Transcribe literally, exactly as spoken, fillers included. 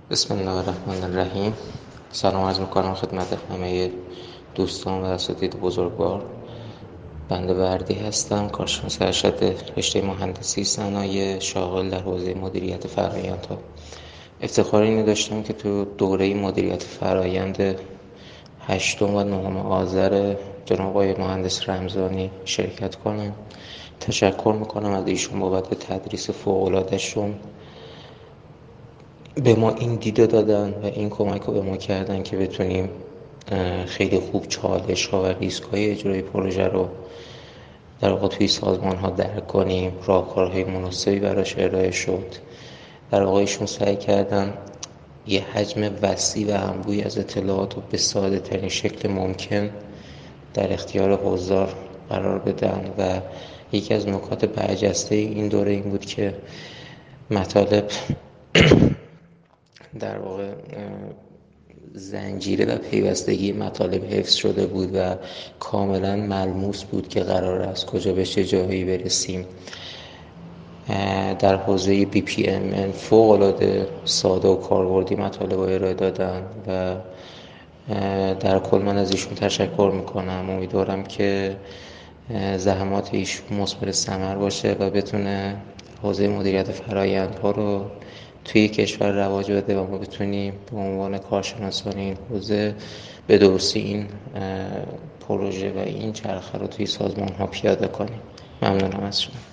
بسم الله الرحمن الرحیم. سلام عرض میکنم خدمت همه دوستان و اساتید بزرگوار. بنده وردی هستم، کارشناس ارشد رشته مهندسی صنایع، شاغل در حوزه مدیریت فرآیندها. افتخار اینو داشتم که تو دوره مدیریت فرآیند هشتم و نهم آذر جناب آقای مهندس رمضانی شرکت کنم. تشکر میکنم از ایشون بابت تدریس فوق‌العاده‌شون. به ما این دیده دادن و این کمک رو به ما کردن که بتونیم خیلی خوب چالش ها و ریسک های اجرای پروژه رو در واقع توی سازمان ها درک کنیم. راهکارهای مناسبی براش ارائه شد. در واقع ایشون سعی کردن یه حجم وسیع و انبوهی از اطلاعات رو به ساده ترین شکل ممکن در اختیار حضار قرار بدن و یکی از نکات برجسته این دوره این بود که مطالب در واقع زنجیره و پیوستگی مطالب حفظ شده بود و کاملا ملموس بود که قرار است کجا به چه جایی برسیم. در حوزه بی پی ام ان فوق‌العاده ساده و کاربردی مطالب ارائه دادن و در کل من از ایشون تشکر میکنم. امیدوارم که زحمات ایشون مثمر ثمر باشه و بتونه حوزه مدیریت فرآیندها رو توی کشور رواج بده و ما بتونیم به عنوان کارشناسان این حوزه به درستی این پروژه و این چرخه رو توی سازمان ها پیاده کنیم. ممنونم از شما.